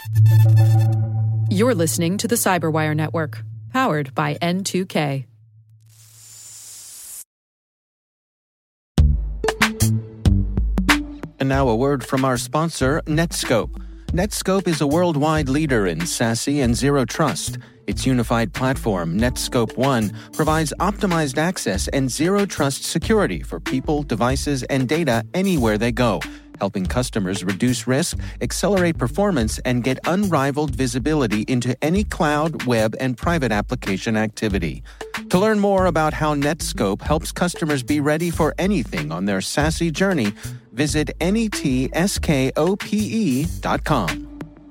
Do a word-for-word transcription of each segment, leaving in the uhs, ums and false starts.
You're listening to the Cyberwire Network, powered by N two K. And now a word from our sponsor, Netskope. Netskope is a worldwide leader in SASE and Zero Trust. Its unified platform, Netskope One, provides optimized access and Zero Trust security for people, devices, and data anywhere they go, helping customers reduce risk, accelerate performance, and get unrivaled visibility into any cloud, web, and private application activity. To learn more about how Netskope helps customers be ready for anything on their SASE journey, visit netskope dot com.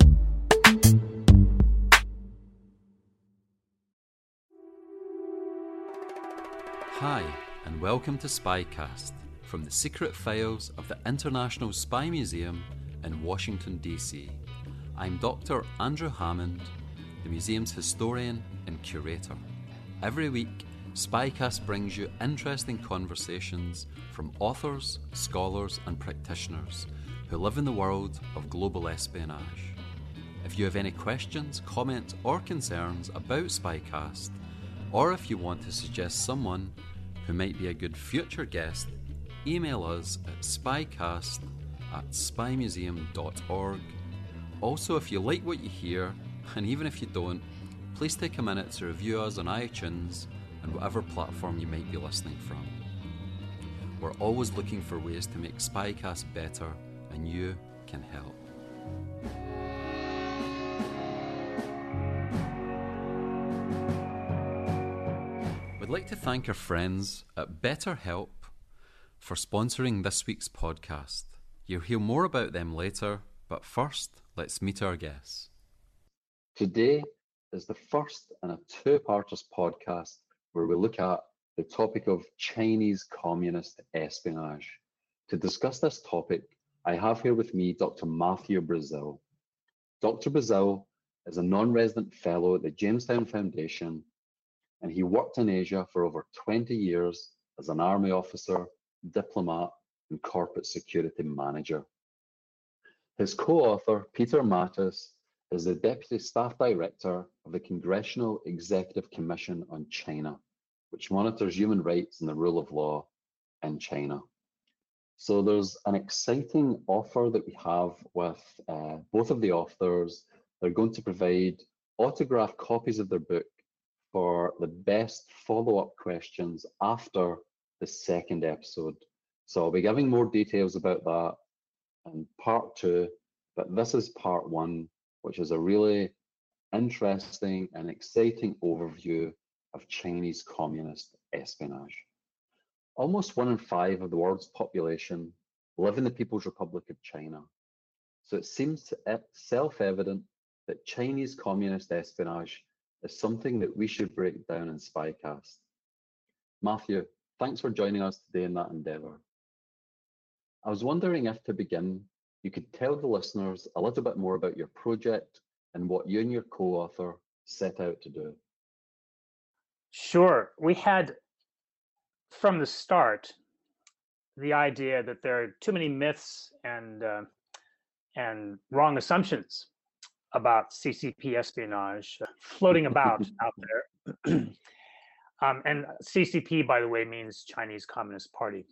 Hi, and welcome to Spycast, from the secret files of the International Spy Museum in Washington, D C. I'm Doctor Andrew Hammond, the museum's historian and curator. Every week, Spycast brings you interesting conversations from authors, scholars, and practitioners who live in the world of global espionage. If you have any questions, comments, or concerns about Spycast, or if you want to suggest someone who might be a good future guest, email us at spycast at spy museum dot org. Also, if you like what you hear, and even if you don't, please take a minute to review us on iTunes and whatever platform you might be listening from. We're always looking for ways to make Spycast better, and you can help. We'd like to thank our friends at BetterHelp for sponsoring this week's podcast. You'll hear more about them later, but first, let's meet our guests. Today is the first in a two-parters podcast where we look at the topic of Chinese communist espionage. To discuss this topic, I have here with me Doctor Matthew Brazil. Doctor Brazil is a non-resident fellow at the Jamestown Foundation, and he worked in Asia for over twenty years as an army officer, diplomat, and corporate security manager. His co-author, Peter Mattis, is the Deputy Staff Director of the Congressional Executive Commission on China, which monitors human rights and the rule of law in China. So there's an exciting offer that we have with uh, both of the authors. They're going to provide autographed copies of their book for the best follow-up questions after the second episode. So I'll be giving more details about that in part two, but this is part one, which is a really interesting and exciting overview of Chinese communist espionage. Almost one in five of the world's population live in the People's Republic of China. So it seems self-evident that Chinese communist espionage is something that we should break down in Spycast. Matthew, thanks for joining us today in that endeavor. I was wondering if, to begin, you could tell the listeners a little bit more about your project and what you and your co-author set out to do. Sure. We had, from the start, the idea that there are too many myths and uh, and wrong assumptions about C C P espionage floating about out there. um, and C C P, by the way, means Chinese Communist Party.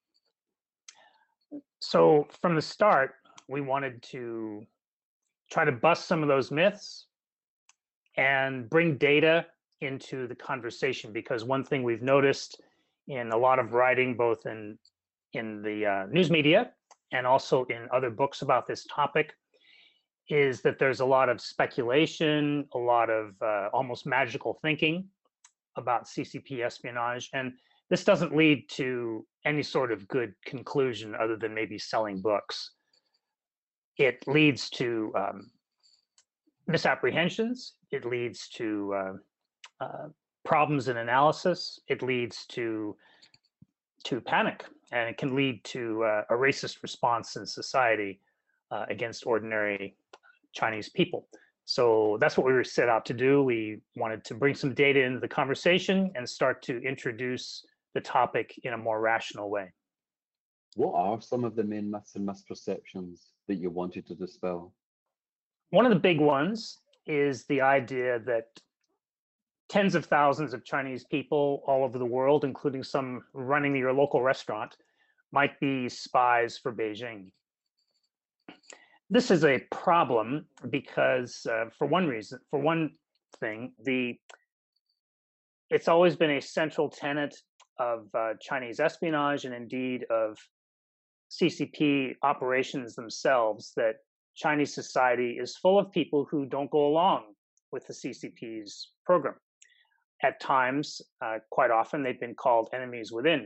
So from the start, we wanted to try to bust some of those myths and bring data into the conversation, because one thing we've noticed in a lot of writing, both in in the uh, news media and also in other books about this topic, is that there's a lot of speculation, a lot of uh, almost magical thinking about C C P espionage. And this doesn't lead to any sort of good conclusion other than maybe selling books. It leads to um, misapprehensions. It leads to uh, uh, problems in analysis. It leads to to panic, and it can lead to uh, a racist response in society uh, against ordinary Chinese people. So that's what we were set out to do. We wanted to bring some data into the conversation and start to introduce the topic in a more rational way. What are some of the main myths and misperceptions that you wanted to dispel? one of the big ones is the idea that tens of thousands of Chinese people all over the world, including some running your local restaurant, might be spies for Beijing. This is a problem because, uh, for one reason, for one thing, the it's always been a central tenet of uh, Chinese espionage and indeed of C C P operations themselves that Chinese society is full of people who don't go along with the C C P's program. At times, uh, quite often, they've been called enemies within.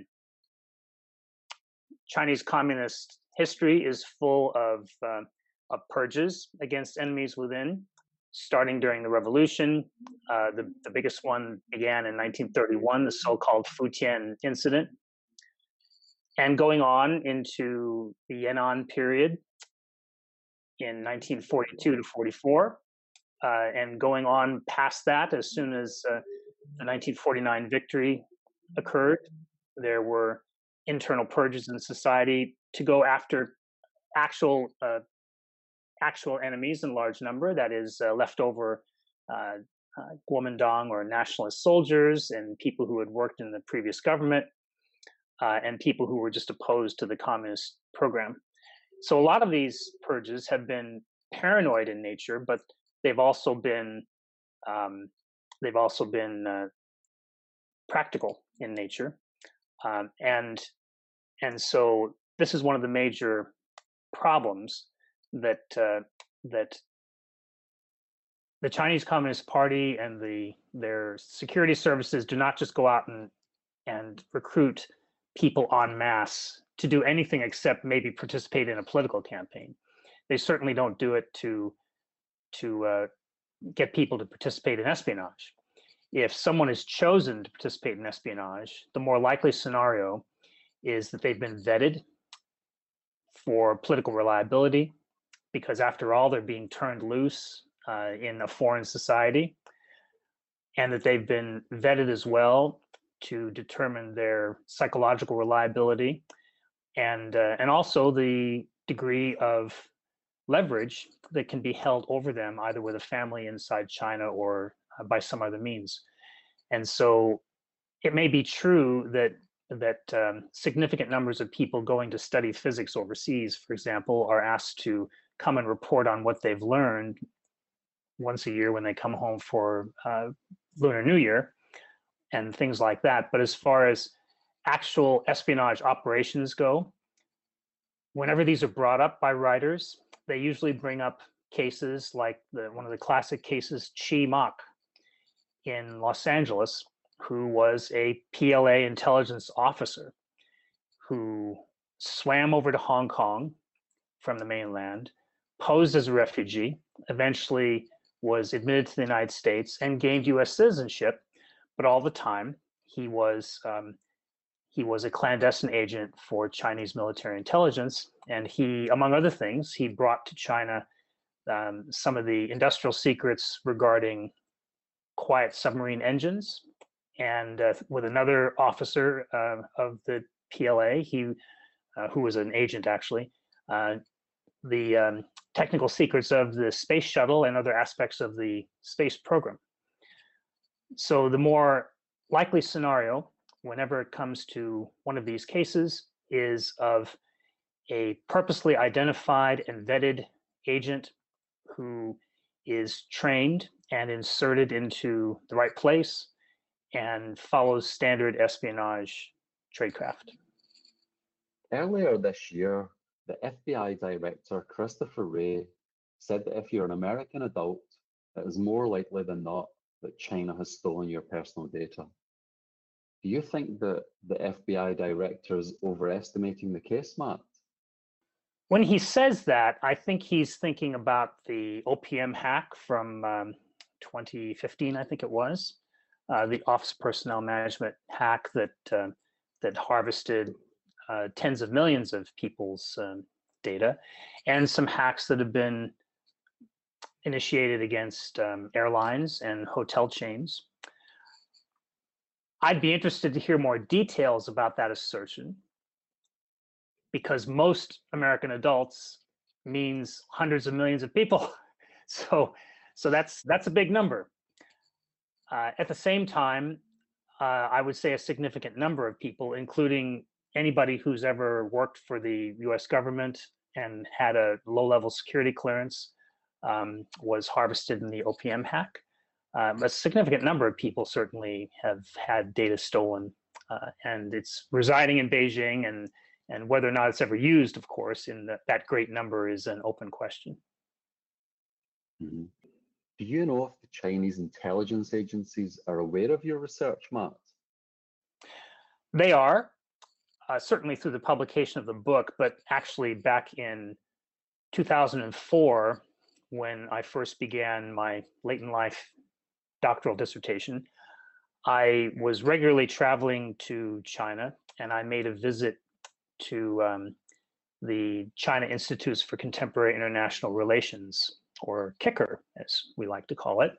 Chinese communist history is full of, uh, of purges against enemies within, starting during the revolution. Uh, the, the biggest one began in nineteen thirty-one, the so-called Futian incident, and going on into the Yan'an period in nineteen forty-two to forty-four, uh, and going on past that as soon as uh, the nineteen forty-nine victory occurred. There were internal purges in society to go after actual uh, actual enemies in large number, that is uh, leftover uh, uh, Kuomintang or nationalist soldiers and people who had worked in the previous government uh, and people who were just opposed to the communist program. So a lot of these purges have been paranoid in nature, but they've also been um, they've also been uh, practical in nature, um, and and so this is one of the major problems that uh, that the Chinese Communist Party and the their security services do not just go out and and recruit people en masse to do anything except maybe participate in a political campaign. They certainly don't do it to to uh, get people to participate in espionage. If someone is chosen to participate in espionage, the more likely scenario is that they've been vetted for political reliability, because after all, they're being turned loose uh, in a foreign society, and that they've been vetted as well to determine their psychological reliability and uh, and also the degree of leverage that can be held over them, either with a family inside China or uh, by some other means. And so it may be true that that um, significant numbers of people going to study physics overseas, for example, are asked to come and report on what they've learned once a year when they come home for uh, Lunar New Year and things like that. But as far as actual espionage operations go, whenever these are brought up by writers, they usually bring up cases like the one of the classic cases, Chi Mak in Los Angeles, who was a P L A intelligence officer who swam over to Hong Kong from the mainland, posed as a refugee, eventually was admitted to the United States and gained U S citizenship, but all the time he was um, he was a clandestine agent for Chinese military intelligence, and he, among other things, he brought to China um, some of the industrial secrets regarding quiet submarine engines. And uh, with another officer uh, of the P L A, he uh, who was an agent actually, uh, the um, technical secrets of the space shuttle and other aspects of the space program. So the more likely scenario, whenever it comes to one of these cases, is of a purposely identified and vetted agent who is trained and inserted into the right place and follows standard espionage tradecraft. Earlier this year, the F B I director, Christopher Wray, said that if you're an American adult, it is more likely than not that China has stolen your personal data. Do you think that the F B I director is overestimating the case, Matt? When he says that, I think he's thinking about the O P M hack from um, twenty fifteen, I think it was, uh, the Office of Personnel Management hack that uh, that harvested uh, tens of millions of people's um, data, and some hacks that have been initiated against um, airlines and hotel chains. I'd be interested to hear more details about that assertion, because most American adults means hundreds of millions of people. So, so that's that's a big number. Uh, at the same time, uh, I would say a significant number of people, including anybody who's ever worked for the U S government and had a low-level security clearance, um, was harvested in the O P M hack. Um, a significant number of people certainly have had data stolen, uh, and it's residing in Beijing, and and whether or not it's ever used, of course, in the, that great number is an open question. Mm-hmm. Do you know if the Chinese intelligence agencies are aware of your research, Matt? They are, uh, certainly through the publication of the book, but actually back in two thousand four, when I first began my late in life doctoral dissertation, I was regularly traveling to China, and I made a visit to um, the China Institutes for Contemporary International Relations, or KICR, as we like to call it.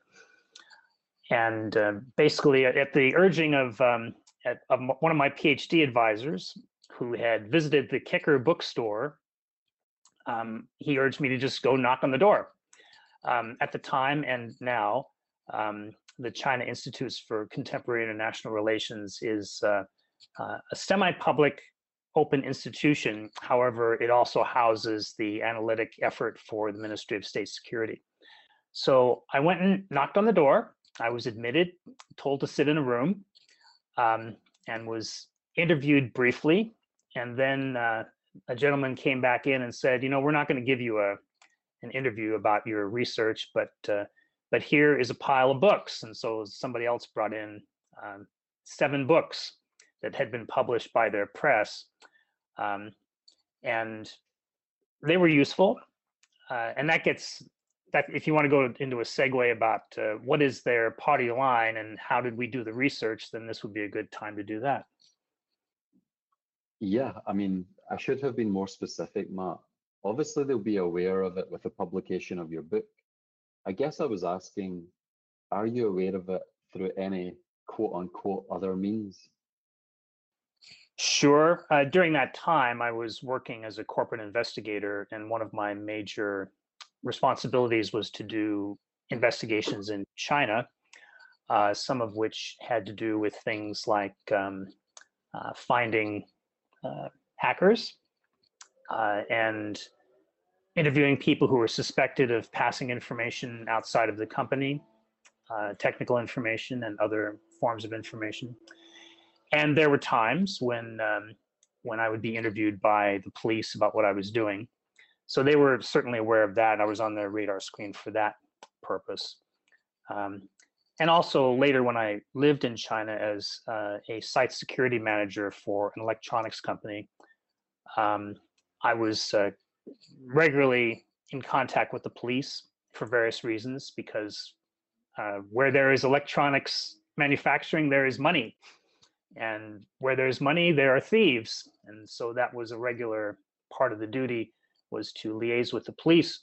And uh, basically, at the urging of, um, at, of one of my PhD advisors, who had visited the KICR bookstore, um, he urged me to just go knock on the door. Um, at the time and now, um, the China Institutes for Contemporary International Relations is uh, uh, a semi-public open institution. However, it also houses the analytic effort for the Ministry of State Security. So I went and knocked on the door. I was admitted, told to sit in a room, um, and was interviewed briefly. And then uh, a gentleman came back in and said, you know, we're not going to give you a an interview about your research, but uh, but here is a pile of books. And so somebody else brought in um, seven books that had been published by their press. Um, and they were useful. Uh, and that gets, that if you want to go into a segue about uh, what is their party line and how did we do the research, then this would be a good time to do that. Yeah, I mean, I should have been more specific, Matt. Obviously, they'll be aware of it with the publication of your book. I guess I was asking, are you aware of it through any quote unquote other means? Sure. Uh, during that time, I was working as a corporate investigator, and one of my major responsibilities was to do investigations in China, uh, some of which had to do with things like um, uh, finding uh, hackers uh, and interviewing people who were suspected of passing information outside of the company, uh, technical information and other forms of information. And there were times when um, when I would be interviewed by the police about what I was doing. So they were certainly aware of that. I was on their radar screen for that purpose. Um, and also later when I lived in China as uh, a site security manager for an electronics company, um, I was uh, regularly in contact with the police for various reasons, because uh, where there is electronics manufacturing, there is money. And where there's money, there are thieves. And so that was a regular part of the duty, was to liaise with the police.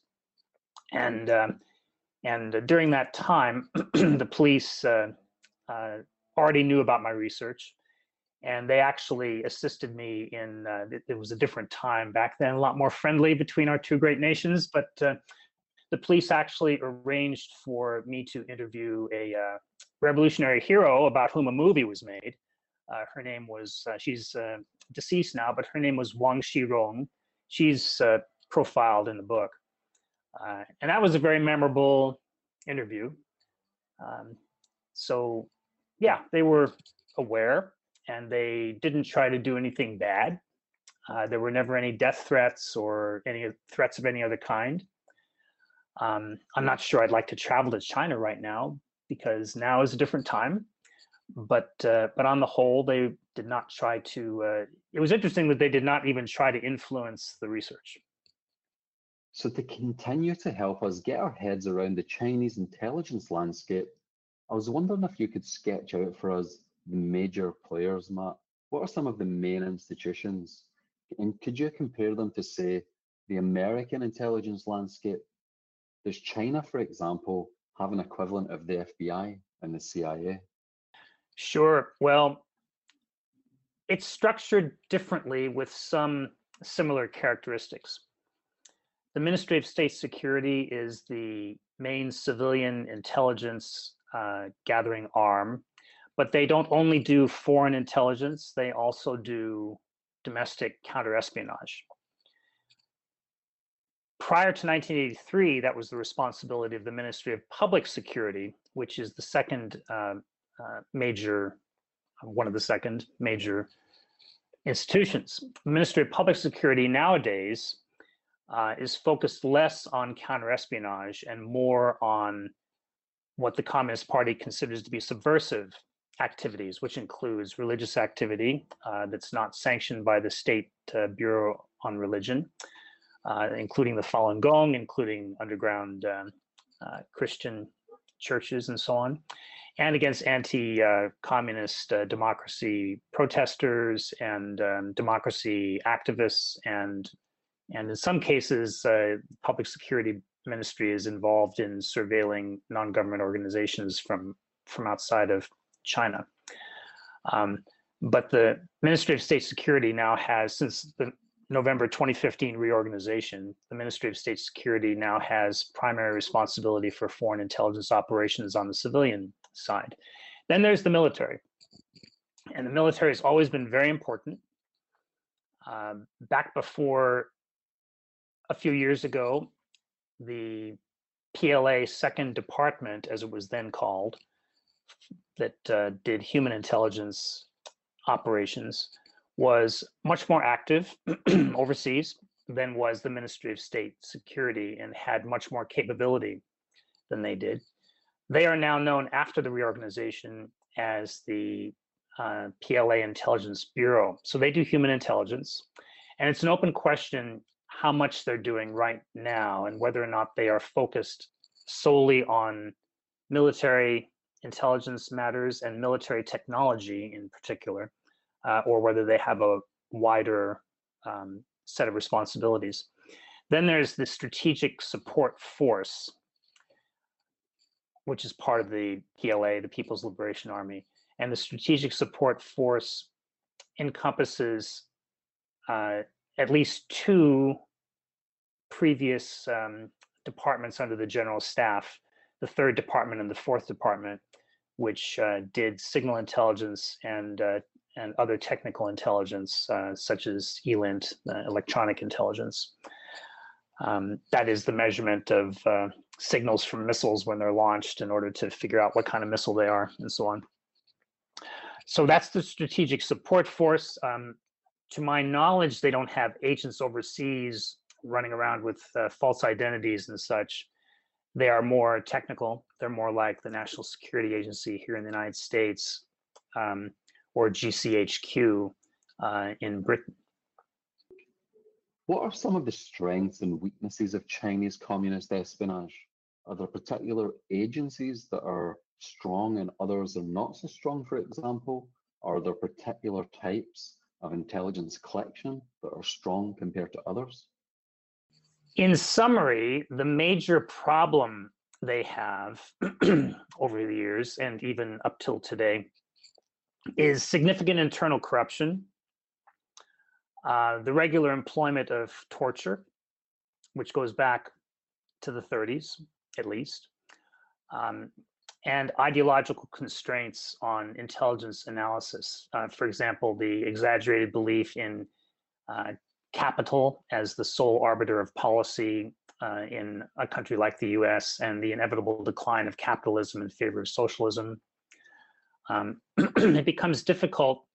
And um, and during that time, the police uh, uh, already knew about my research. And they actually assisted me in, uh, it, it was a different time back then, a lot more friendly between our two great nations. But uh, the police actually arranged for me to interview a uh, revolutionary hero about whom a movie was made. Uh, her name was, uh, she's uh, deceased now, but her name was Wang Xirong. She's uh, profiled in the book. Uh, and that was a very memorable interview. Um, so yeah, they were aware, and they didn't try to do anything bad. Uh, there were never any death threats or any threats of any other kind. Um, I'm not sure I'd like to travel to China right now, because now is a different time. But uh, but on the whole, they did not try to, uh, it was interesting that they did not even try to influence the research. So to continue to help us get our heads around the Chinese intelligence landscape, I was wondering if you could sketch out for us the major players, Matt. What are some of the main institutions? And could you compare them to, say, the American intelligence landscape? Does China, for example, have an equivalent of the F B I and the C I A? Sure. Well, it's structured differently with some similar characteristics. The Ministry of State Security is the main civilian intelligence uh, gathering arm, but they don't only do foreign intelligence, they also do domestic counterespionage. Prior to nineteen eighty-three, that was the responsibility of the Ministry of Public Security, which is the second uh, uh, major, one of the second major institutions. The Ministry of Public Security nowadays uh, is focused less on counterespionage and more on what the Communist Party considers to be subversive activities, which includes religious activity uh, that's not sanctioned by the State uh, Bureau on Religion, uh, including the Falun Gong, including underground um, uh, Christian churches and so on, and against anti-communist uh, uh, democracy protesters and um, democracy activists, and and in some cases, uh, public security ministry is involved in surveilling non-government organizations from from outside of China. Um, but the Ministry of State Security now has, since the November twenty fifteen reorganization, the Ministry of State Security now has primary responsibility for foreign intelligence operations on the civilian side. Then there's the military. And the military has always been very important. Uh, back before a few years ago, the P L A Second Department, as it was then called, that uh, did human intelligence operations, was much more active overseas than was the Ministry of State Security, and had much more capability than they did. They are now known, after the reorganization, as the uh, P L A Intelligence Bureau. So they do human intelligence, and it's an open question how much they're doing right now and whether or not they are focused solely on military intelligence matters and military technology in particular, uh, or whether they have a wider um, set of responsibilities. Then there's the Strategic Support Force, which is part of the P L A, the People's Liberation Army. And the Strategic Support Force encompasses uh, at least two previous um, departments under the General Staff, the Third Department and the Fourth Department, which uh, did signal intelligence and uh, and other technical intelligence, uh, such as E L I N T, uh, electronic intelligence. Um, that is the measurement of uh, signals from missiles when they're launched in order to figure out what kind of missile they are and so on. So that's the Strategic Support Force. Um, to my knowledge, they don't have agents overseas running around with uh, false identities and such. They are more technical. They're more like the National Security Agency here in the United States, um, or G C H Q uh, in Britain. What are some of the strengths and weaknesses of Chinese communist espionage? Are there particular agencies that are strong and others are not so strong, for example? Are there particular types of intelligence collection that are strong compared to others? In summary, the major problem they have over the years and even up till today is significant internal corruption, uh, the regular employment of torture, which goes back to the thirties at least, um, and ideological constraints on intelligence analysis. Uh, for example, the exaggerated belief in uh, capital as the sole arbiter of policy uh, in a country like the U S, and the inevitable decline of capitalism in favor of socialism. Um, it becomes difficult,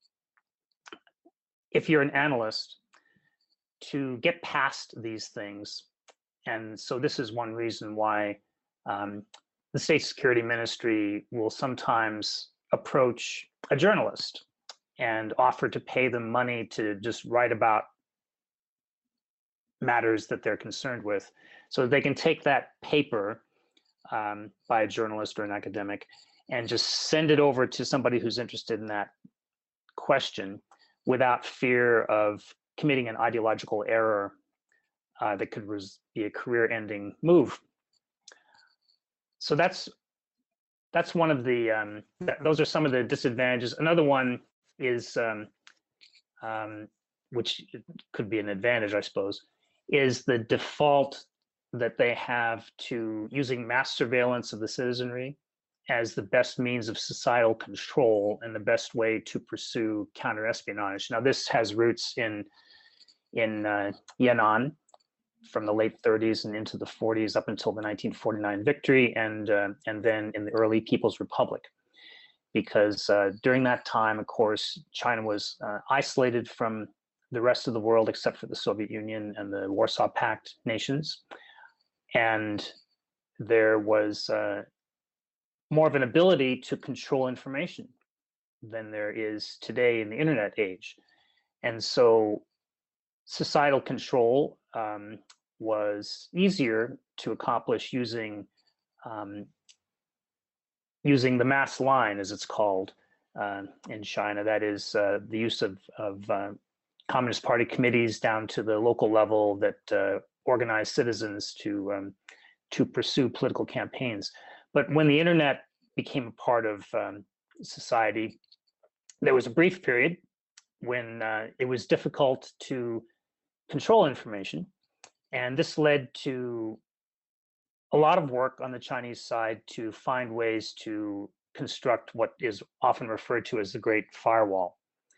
if you're an analyst, to get past these things. And so this is one reason why um, the State Security Ministry will sometimes approach a journalist and offer to pay them money to just write about matters that they're concerned with. So they can take that paper um, by a journalist or an academic and just send it over to somebody who's interested in that question without fear of committing an ideological error uh, that could res- be a career-ending move. So that's that's one of the, um, th- those are some of the disadvantages. Another one is, um, um, which could be an advantage, I suppose, is the default that they have to using mass surveillance of the citizenry as the best means of societal control and the best way to pursue counterespionage. Now, this has roots in in uh, Yan'an from the late thirties and into the forties up until the nineteen forty-nine victory, and uh, and then in the early People's Republic. Because uh, during that time, of course, China was uh, isolated from the rest of the world except for the Soviet Union and the Warsaw Pact nations. And there was uh, more of an ability to control information than there is today in the internet age. And so societal control um, was easier to accomplish using um, using the mass line, as it's called uh, in China. That is uh, the use of, of uh, Communist Party committees down to the local level that uh, organize citizens to um, to pursue political campaigns. But when the internet became a part of um, society, there was a brief period when uh, it was difficult to control information. And this led to a lot of work on the Chinese side to find ways to construct what is often referred to as the Great Firewall.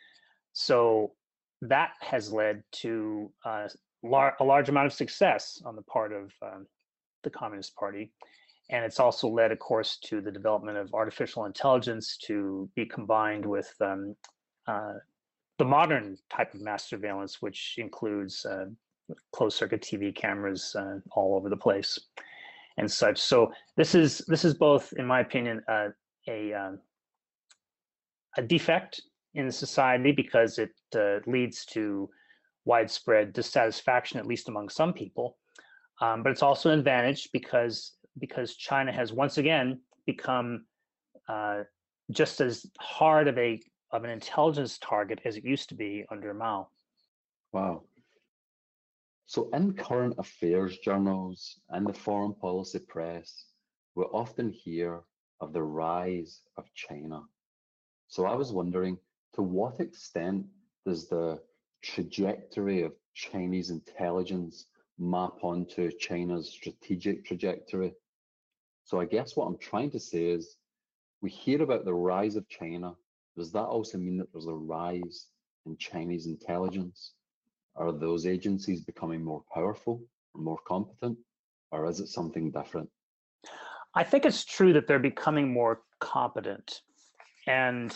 So that has led to uh, lar- a large amount of success on the part of um, the Communist Party. And it's also led, of course, to the development of artificial intelligence to be combined with um, uh, the modern type of mass surveillance, which includes uh, closed-circuit T V cameras uh, all over the place and such. So this is this is both, in my opinion, uh, a um, a defect in society because it uh, leads to widespread dissatisfaction, at least among some people. Um, but it's also an advantage because because China has once again become uh, just as hard of a of an intelligence target as it used to be under Mao. Wow. So in current affairs journals and the foreign policy press, we often hear of the rise of China. So I was wondering, to what extent does the trajectory of Chinese intelligence map onto China's strategic trajectory? So I guess what I'm trying to say is, we hear about the rise of China. Does that also mean that there's a rise in Chinese intelligence? Are those agencies becoming more powerful or more competent, or is it something different? I think it's true that they're becoming more competent. And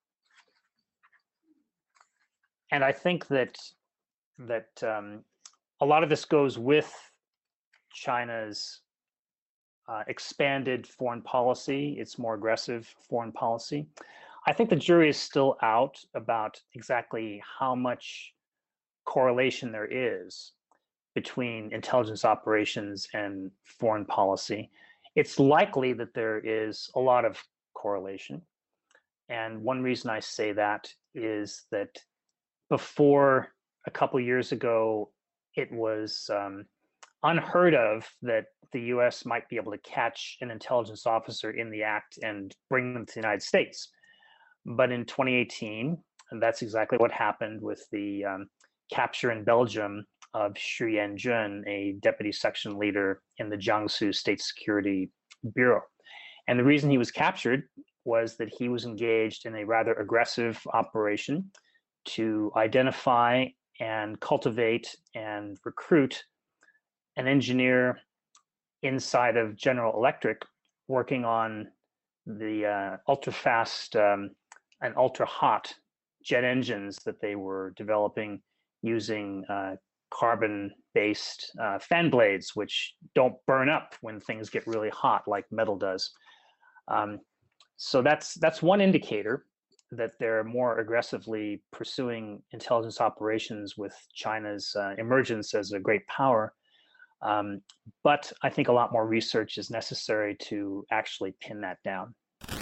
and I think that that um, a lot of this goes with China's uh, expanded foreign policy, its more aggressive foreign policy. I think the jury is still out about exactly how much correlation there is between intelligence operations and foreign policy. It's likely that there is a lot of correlation. And one reason I say that is that before a couple years ago, it was um, unheard of that the U S might be able to catch an intelligence officer in the act and bring them to the United States. But in twenty eighteen, and that's exactly what happened with the um, capture in Belgium of Xu Yanjun, a deputy section leader in the Jiangsu State Security Bureau. And the reason he was captured was that he was engaged in a rather aggressive operation to identify and cultivate and recruit an engineer inside of General Electric working on the uh, ultra-fast um, and ultra-hot jet engines that they were developing using uh, carbon-based uh, fan blades, which don't burn up when things get really hot like metal does. Um, so that's that's one indicator that they're more aggressively pursuing intelligence operations with China's uh, emergence as a great power. Um, but I think a lot more research is necessary to actually pin that down.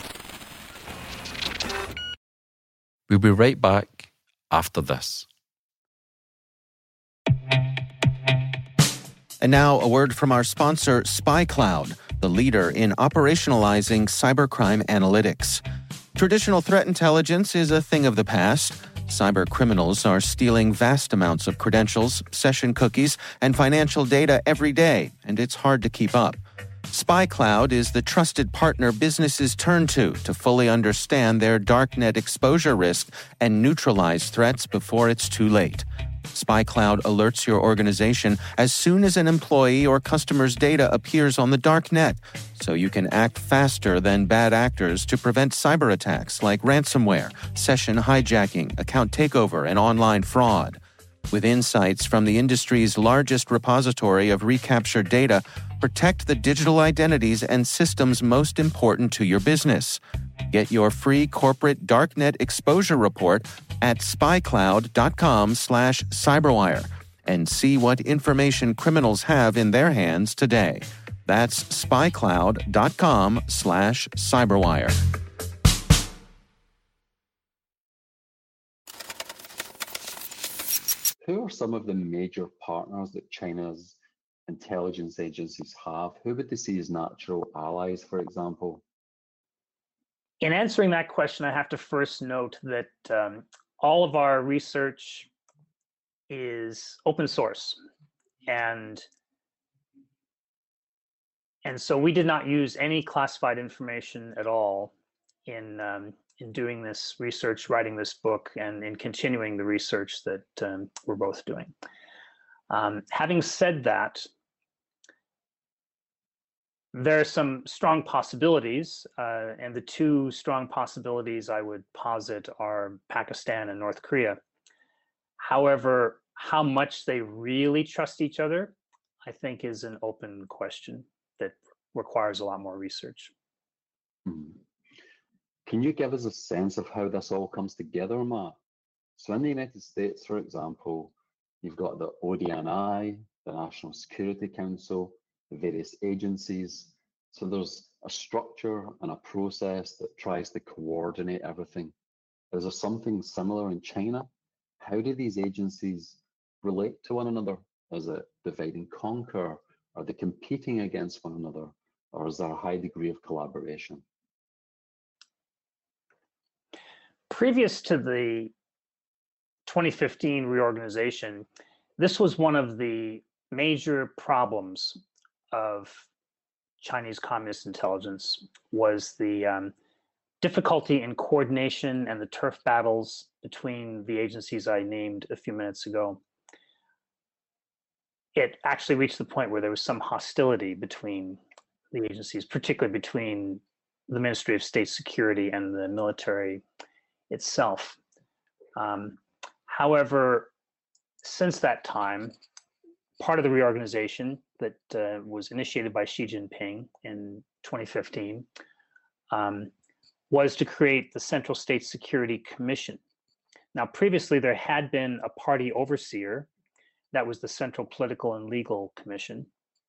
We'll be right back after this. And now a word from our sponsor, SpyCloud, the leader in operationalizing cybercrime analytics. Traditional threat intelligence is a thing of the past. Cyber criminals are stealing vast amounts of credentials, session cookies, and financial data every day, and it's hard to keep up. SpyCloud is the trusted partner businesses turn to to fully understand their darknet exposure risk and neutralize threats before it's too late. SpyCloud alerts your organization as soon as an employee or customer's data appears on the darknet, so you can act faster than bad actors to prevent cyber attacks like ransomware, session hijacking, account takeover, and online fraud. With insights from the industry's largest repository of recaptured data, protect the digital identities and systems most important to your business. Get your free corporate darknet exposure report at spycloud.com slash cyberwire and see what information criminals have in their hands today. That's spycloud.com slash cyberwire. Who are some of the major partners that China's intelligence agencies have? Who would they see as natural allies, for example? In answering that question, I have to first note that um, all of our research is open source. And, and so we did not use any classified information at all in, um, in doing this research, writing this book, and in continuing the research that um, we're both doing. Um, having said that, there are some strong possibilities, uh, and the two strong possibilities I would posit are Pakistan and North Korea. However, how much they really trust each other, I think, is an open question that requires a lot more research. Hmm. Can you give us a sense of how this all comes together, Matt? So in the United States, for example, you've got the O D N I, the National Security Council, the various agencies. So there's a structure and a process that tries to coordinate everything. Is there something similar in China? How do these agencies relate to one another? Is it divide and conquer? Are they competing against one another? Or is there a high degree of collaboration? Previous to the twenty fifteen reorganization, this was one of the major problems of Chinese Communist intelligence, was the um, difficulty in coordination and the turf battles between the agencies I named a few minutes ago. It actually reached the point where there was some hostility between the agencies, particularly between the Ministry of State Security and the military itself. Um, however, since that time, part of the reorganization that uh, was initiated by Xi Jinping in twenty fifteen um, was to create the Central State Security Commission. Now, previously there had been a party overseer, that was the Central Political and Legal Commission.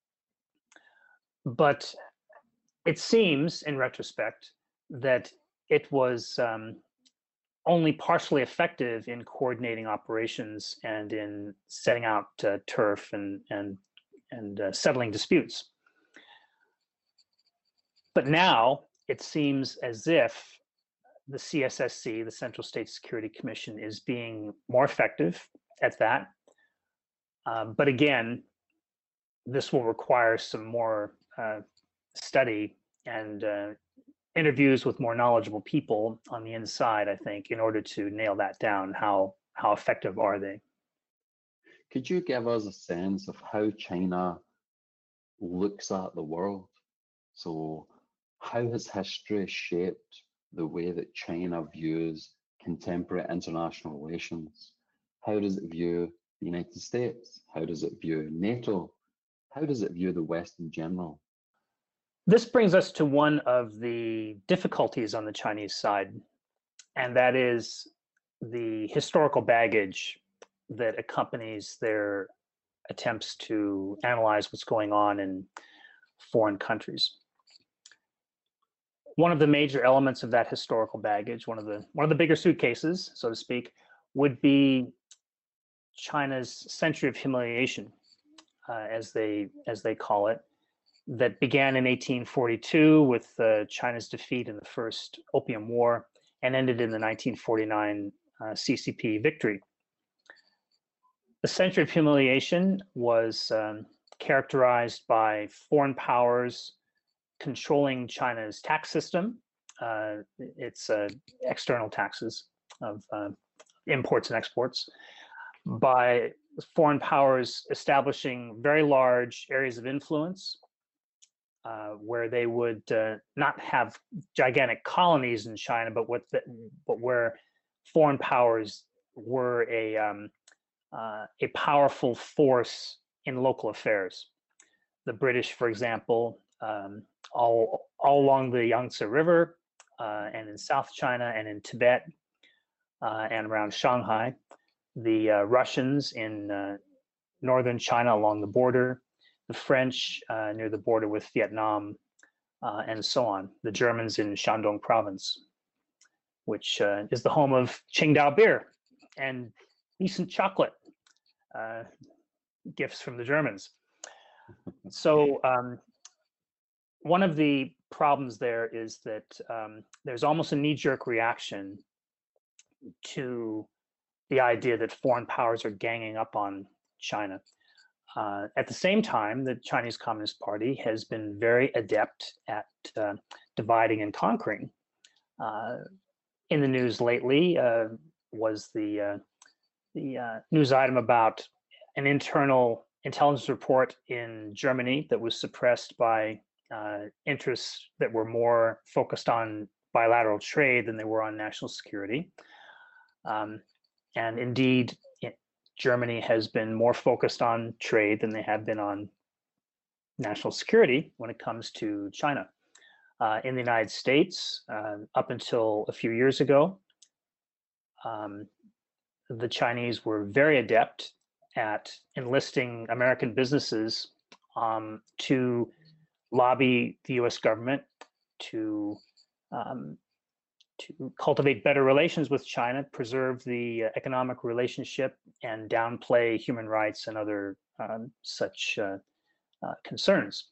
But it seems, in retrospect, that it was um, only partially effective in coordinating operations and in setting out uh, turf and and and uh, settling disputes. But now it seems as if the C S S C, the Central State Security Commission, is being more effective at that. Um, but again, this will require some more uh, study and uh, interviews with more knowledgeable people on the inside, I think, in order to nail that down. How how effective are they? Could you give us a sense of how China looks at the world? So how has history shaped the way that China views contemporary international relations? How does it view the United States? How does it view NATO? How does it view the West in general? This brings us to one of the difficulties on the Chinese side, and that is the historical baggage that accompanies their attempts to analyze what's going on in foreign countries. One of the major elements of that historical baggage, one of the one of the bigger suitcases, so to speak, would be China's century of humiliation, uh, as they as they call it, that began in eighteen forty-two with uh, China's defeat in the First Opium War and ended in the nineteen forty-nine uh, C C P victory. The century of humiliation was um, characterized by foreign powers controlling China's tax system, uh, its uh, external taxes of uh, imports and exports, by foreign powers establishing very large areas of influence uh, where they would uh, not have gigantic colonies in China, but what the, but where foreign powers were a um, uh, a powerful force in local affairs. The British, for example, um, all all along the Yangtze River uh, and in South China and in Tibet uh, and around Shanghai. The uh, Russians in uh, northern China along the border, the French uh, near the border with Vietnam, uh, and so on. The Germans in Shandong province, which uh, is the home of Qingdao beer and decent chocolate, uh, gifts from the Germans. So um, one of the problems there is that um, there's almost a knee-jerk reaction to the idea that foreign powers are ganging up on China. Uh, at the same time, the Chinese Communist Party has been very adept at uh, dividing and conquering. Uh, in the news lately uh, was the uh, the uh, news item about an internal intelligence report in Germany that was suppressed by uh, interests that were more focused on bilateral trade than they were on national security. Um, and indeed, it, Germany has been more focused on trade than they have been on national security when it comes to China. Uh, in the United States, uh, up until a few years ago, um, the Chinese were very adept at enlisting American businesses um, to lobby the U S government to um, to cultivate better relations with China, preserve the uh, economic relationship, and downplay human rights and other um, such uh, uh, concerns.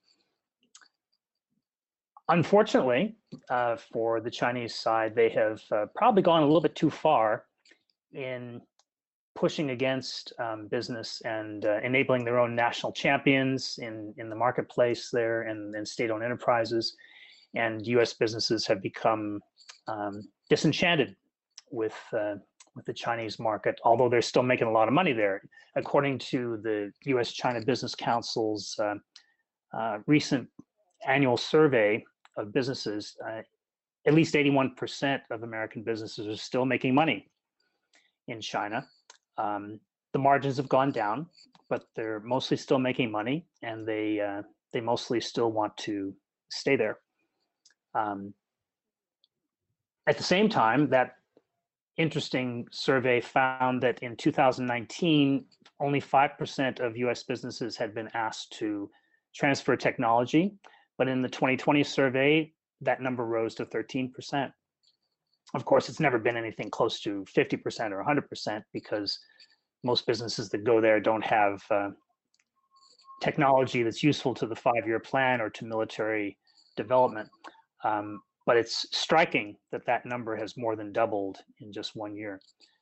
Unfortunately, uh, for the Chinese side, they have uh, probably gone a little bit too far in pushing against um, business and uh, enabling their own national champions in, in the marketplace there and, and state-owned enterprises. And U S businesses have become um, disenchanted with, uh, with the Chinese market, although they're still making a lot of money there. According to the U S China Business Council's uh, uh, recent annual survey of businesses, uh, at least eighty-one percent of American businesses are still making money in China. Um, the margins have gone down, but they're mostly still making money, and they uh, they mostly still want to stay there. Um, at the same time, that interesting survey found that in two thousand nineteen, only five percent of U S businesses had been asked to transfer technology, but in the twenty twenty survey, that number rose to thirteen percent. Of course, it's never been anything close to fifty percent or one hundred percent because most businesses that go there don't have uh, technology that's useful to the five-year plan or to military development. Um, but it's striking that that number has more than doubled in just one year.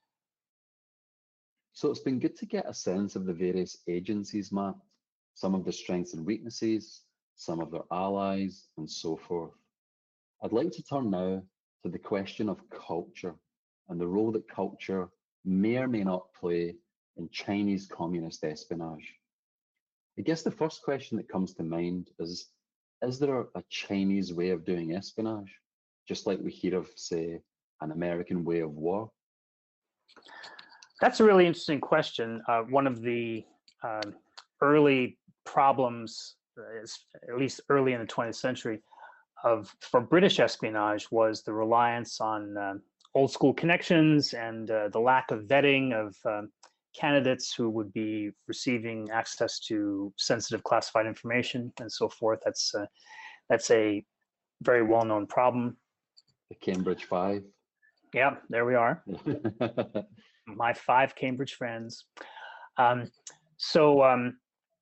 So it's been good to get a sense of the various agencies, Matt, some of the strengths and weaknesses, some of their allies, and so forth. I'd like to turn now to the question of culture and the role that culture may or may not play in Chinese communist espionage. I guess the first question that comes to mind is, is there a Chinese way of doing espionage, just like we hear of, say, an American way of war? That's a really interesting question. Uh, one of the uh, early problems, uh, is, at least early in the twentieth century, of for British espionage was the reliance on uh, old school connections and uh, the lack of vetting of uh, candidates who would be receiving access to sensitive classified information and so forth. That's uh, that's a very well-known problem. The Cambridge Five. Yeah, there we are. My five Cambridge friends. Um, so um,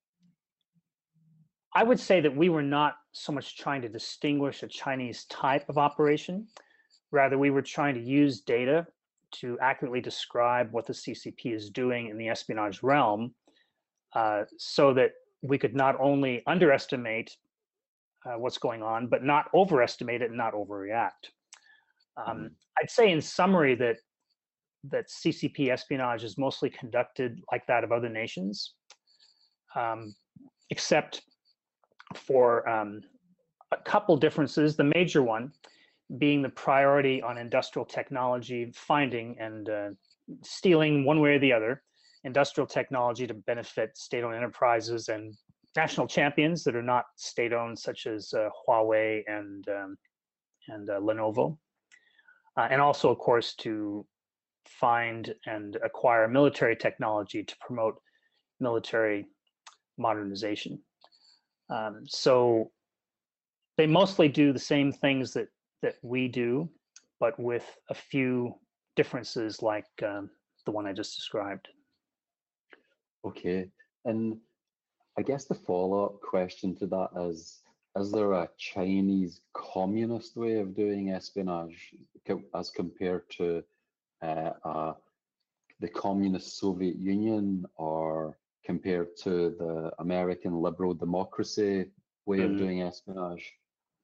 I would say that we were not so much trying to distinguish a Chinese type of operation. Rather, we were trying to use data to accurately describe what the C C P is doing in the espionage realm, uh, so that we could not only underestimate uh, what's going on, but not overestimate it and not overreact. Um, mm. I'd say in summary that that C C P espionage is mostly conducted like that of other nations, um, except for um, a couple differences. The major one being the priority on industrial technology finding and uh, stealing one way or the other, industrial technology to benefit state-owned enterprises and national champions that are not state-owned, such as uh, Huawei and, um, and uh, Lenovo. Uh, and also, of course, to find and acquire military technology to promote military modernization. Um, so they mostly do the same things that that we do, but with a few differences like um, the one I just described. Okay, and I guess the follow-up question to that is, is there a Chinese communist way of doing espionage as compared to uh, uh, the communist Soviet Union, or compared to the American liberal democracy way mm. of doing espionage?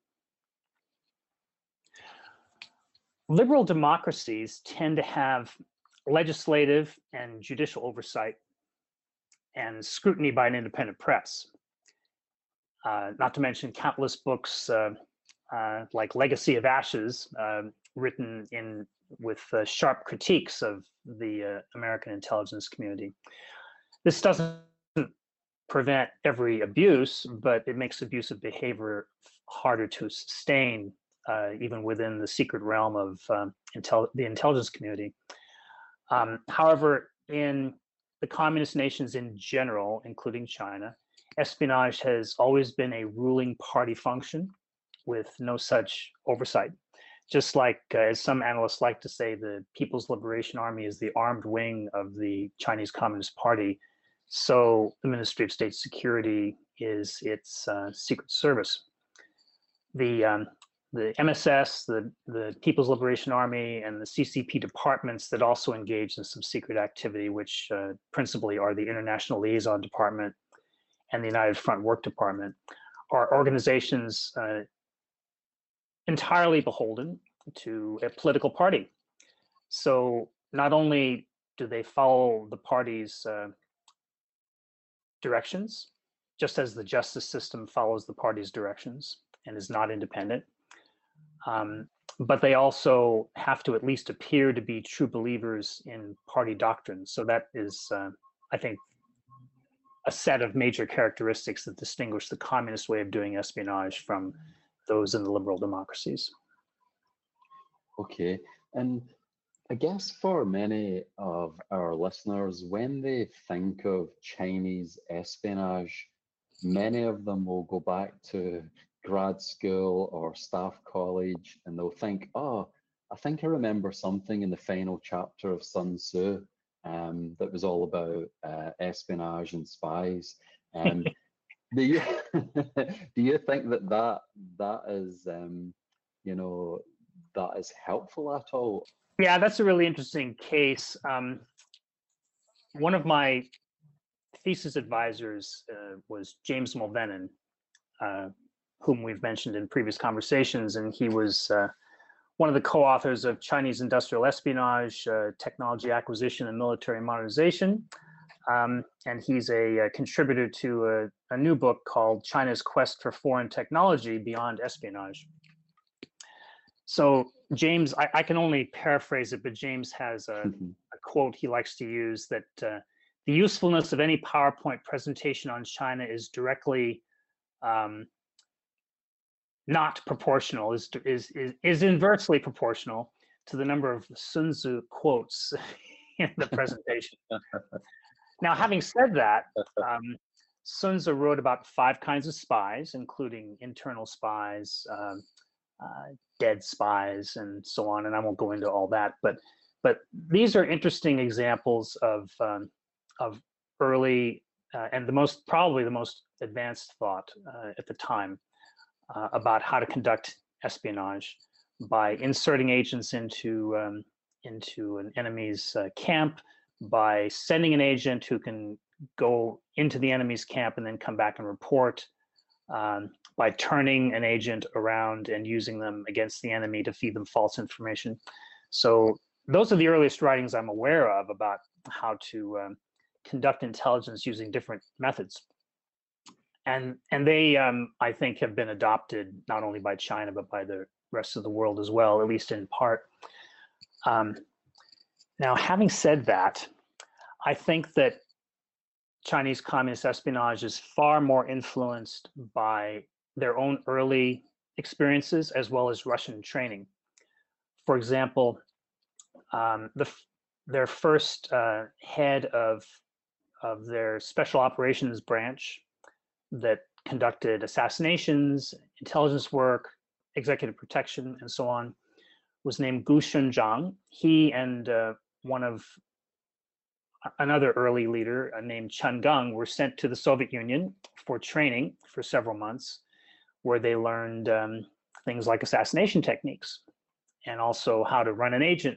Liberal democracies tend to have legislative and judicial oversight and scrutiny by an independent press. Uh, not to mention countless books uh, uh, like Legacy of Ashes, uh, written in with uh, sharp critiques of the uh, American intelligence community. This doesn't prevent every abuse, but it makes abusive behavior harder to sustain, uh, even within the secret realm of um, intel the intelligence community. Um, however, in the communist nations in general, including China, espionage has always been a ruling party function with no such oversight. Just like, uh, as some analysts like to say, the People's Liberation Army is the armed wing of the Chinese Communist Party, so the Ministry of State Security is its uh, secret service. The, um, the M S S, the, the People's Liberation Army, and the C C P departments that also engage in some secret activity, which uh, principally are the International Liaison Department and the United Front Work Department, are organizations uh, entirely beholden to a political party. So not only do they follow the party's uh, directions, just as the justice system follows the party's directions and is not independent, um, but they also have to at least appear to be true believers in party doctrine. So that is, uh, I think, a set of major characteristics that distinguish the communist way of doing espionage from those in the liberal democracies. Okay, and I guess for many of our listeners, when they think of Chinese espionage, many of them will go back to grad school or staff college, and they'll think, oh, I think I remember something in the final chapter of Sun Tzu um, that was all about uh, espionage and spies. Um, do you do you think that that that is um, you know, that is helpful at all? Yeah, that's a really interesting case. Um, one of my thesis advisors uh, was James Mulvenin, uh, whom we've mentioned in previous conversations, and he was uh, one of the co-authors of Chinese Industrial Espionage, uh, Technology Acquisition and Military Modernization. Um, and he's a, a contributor to a, a new book called China's Quest for Foreign Technology Beyond Espionage. So James, I, I can only paraphrase it, but James has a, a quote he likes to use that uh, the usefulness of any PowerPoint presentation on China is directly um, not proportional, is, is, is, is inversely proportional to the number of Sun Tzu quotes in the presentation. Now, having said that, um, Sun Tzu wrote about five kinds of spies, including internal spies, um, uh, dead spies, and so on. And I won't go into all that, but but these are interesting examples of um, of early uh, and the most probably the most advanced thought uh, at the time uh, about how to conduct espionage by inserting agents into um, into an enemy's uh, camp by sending an agent who can go into the enemy's camp and then come back and report, um, by turning an agent around and using them against the enemy to feed them false information. So those are the earliest writings I'm aware of about how to um, conduct intelligence using different methods. And, and they, um, I think, have been adopted not only by China, but by the rest of the world as well, at least in part. Um, now, having said that, I think that Chinese communist espionage is far more influenced by their own early experiences as well as Russian training. For example, um, the, their first uh, head of, of their special operations branch that conducted assassinations, intelligence work, executive protection, and so on, was named Gu Shunzhang. He and uh, one of another early leader uh, named Chen Gang were sent to the Soviet Union for training for several months, where they learned um, things like assassination techniques and also how to run an agent.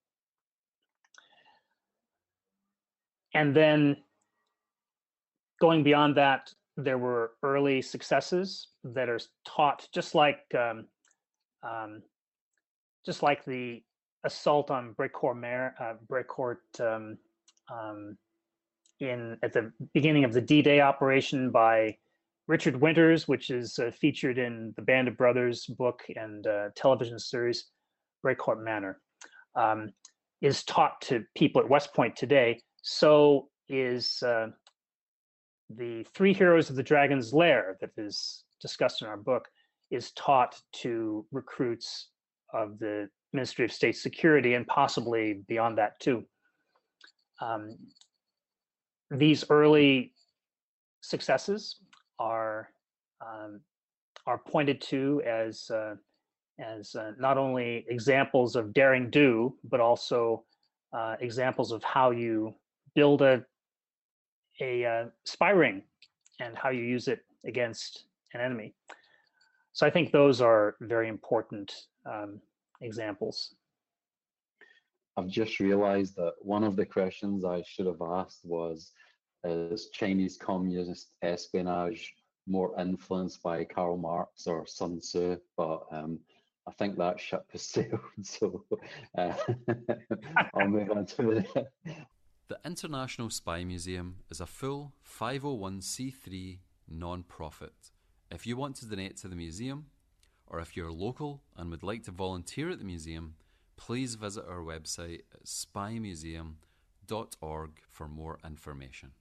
And then going beyond that, there were early successes that are taught, just like um, um, just like the assault on Brécourt, uh, Brécourt um, um, in at the beginning of the D-Day operation by Richard Winters, which is uh, featured in the Band of Brothers book and uh, television series Brécourt Manor, um, is taught to people at West Point today. So is uh, the Three Heroes of the Dragon's Lair that is discussed in our book is taught to recruits of the Ministry of State Security and possibly beyond that too. Um, these early successes are um, are pointed to as uh, as uh, not only examples of daring do, but also uh, examples of how you build a a uh, spy ring and how you use it against an enemy. So I think those are very important um, examples. I've just realized that one of the questions I should have asked was, is Chinese communist espionage more influenced by Karl Marx or Sun Tzu? But um, I think that ship has sailed, so uh, I'll move on to it. The International Spy Museum is a full five oh one c three non-profit. If you want to donate to the museum, or if you're local and would like to volunteer at the museum, please visit our website at spy museum dot org for more information.